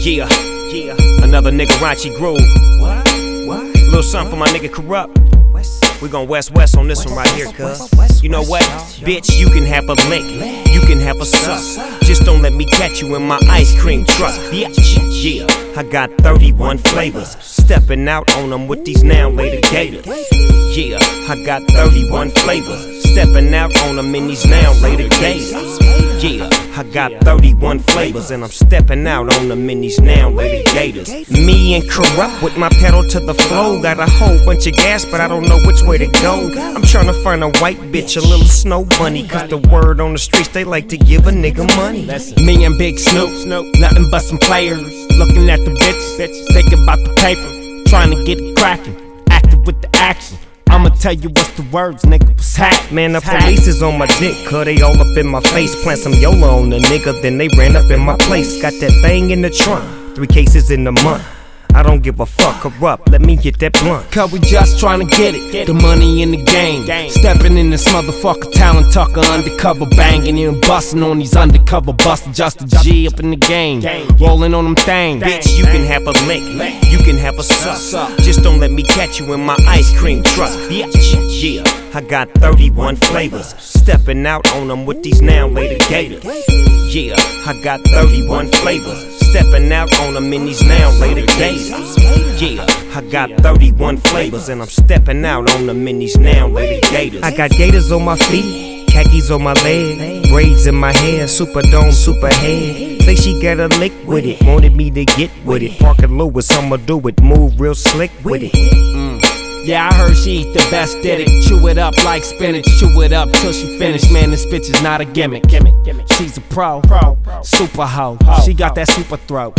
Yeah, another nigga Raunchy Groove. Little something for my nigga Corrupt. We gon' west on this one right here, cuz. You know what? Bitch, you can have a lick, you can have a suck. Just don't let me catch you in my ice cream truck. Yeah, I got 31 flavors. Stepping out on them with these now later gators. Yeah, I got 31 flavors. Stepping out on them in these now later gators. Yeah, I got 31 flavors and I'm stepping out on them in these now later gators. Me and Corrupt with my pedal to the floor. Got a whole bunch of gas, but I don't know which way to go. I'm trying to find a white bitch, a little snow bunny. Cause the word on the streets, they like to give a nigga money. Me and Big Snoop, nothing but some players. Looking at the bitches, thinking about the paper. Trying to get it cracking, active with the action. I'ma tell you what's the words, nigga, what's happening. Man, the police is on my dick, cause they all up in my face. Plant some YOLO on the nigga, then they ran up in my place. Got that thing in the trunk, 3 cases in a month. I don't give a fuck, Corrupt, let me get that blunt. Cause we just tryna get it, the money in the game. Stepping in this motherfucker, talent tucker, undercover banging and busting on these undercover busters. Just a G up in the game, rolling on them things. Bitch, you can have a lick, you can have a suck. Just don't let me catch you in my ice cream truck. Yeah, I got 31 flavors. Stepping out on them with these now later gators. Yeah, I got 31 flavors. Stepping out on them in these now later gators. Yeah, I got 31 flavors and I'm stepping out on them in these now later gators. I got gators on my feet, khakis on my leg, braids in my hair, super dome, super head. Say she got a lick with it, wanted me to get with it. Parker Lewis, I'ma do it, move real slick with it. Yeah, I heard she eat the best, did it. Chew it up like spinach, chew it up till she finished. Man, this bitch is not a gimmick. She's a pro, super hoe. She got that super throat.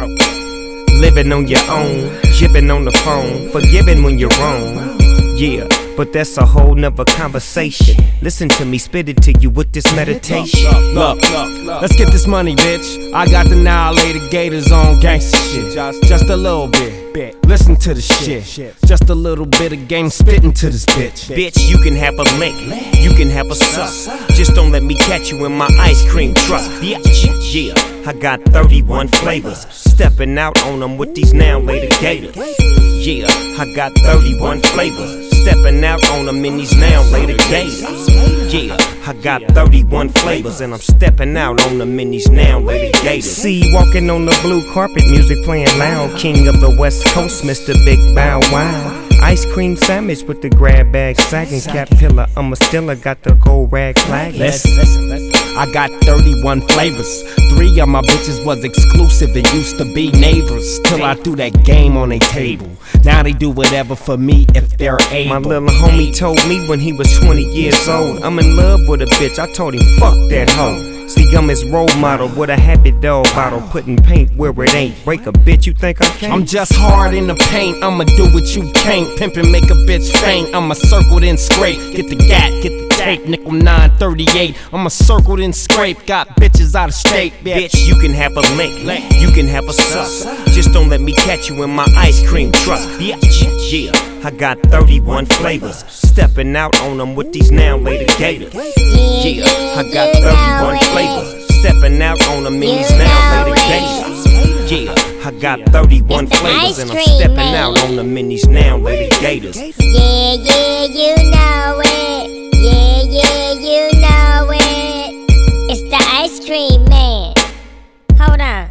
Living on your own, jibbing on the phone, forgiving when you're wrong. Yeah, but that's a whole nother conversation. Listen to me, spit it to you with this meditation. Look, let's get this money, bitch. I got the annihilated gators on gangsta shit. Just a little bit. Listen to the shit. Just a little bit of game spitting to this bitch. Bitch, you can have a lick, you can have a suck. Just don't let me catch you in my ice cream truck. Yeah, I got 31 flavors. Stepping out on them with these now later gators. Yeah, I got 31 flavors. Stepping out on them in these now later gators. Yeah, I got 31 flavors and I'm stepping out on them in these now later gators. See, walking on the blue carpet, music playing loud. King of the West Coast, Mr. Big Bow Wow. Ice cream sandwich with the grab bag sagging. Cap pillar, I'm a stiller, got the gold rag flag. Listen, I got 31 flavors. 3 of my bitches was exclusive and used to be neighbors. Till I threw that game on their table. Now they do whatever for me if they're able. My little homie told me when he was 20 years old, I'm in love with a bitch, I told him fuck that hoe. See, I'm his role model with a happy dog bottle, putting paint where it ain't. Break a bitch, you think I can't? I'm just hard in the paint, I'ma do what you can't. Pimpin' make a bitch faint, I'ma circle then scrape. Get the gat, get the tape, nickel 938. I'ma circle then scrape, got bitches out of state. Bitch, you can have a lick, you can have a suck. Just don't let me catch you in my ice cream truck. Yeah, I got 31 flavors. Stepping out on them with these now later gators. Yeah, I got 31 flavors. Stepping out on them in these now later gators. Yeah, I got 31 flavors and I'm stepping out on them in these now later gators. Yeah, you know it. Yeah, you know it. It's the ice cream man. Hold on.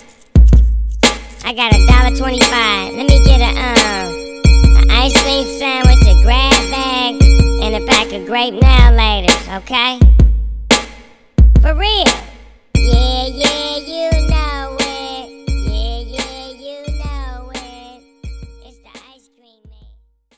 I got $1.25. Let me get an ice cream sandwich, a grab bag, and a pack of grape now laters, okay? For real. Yeah, you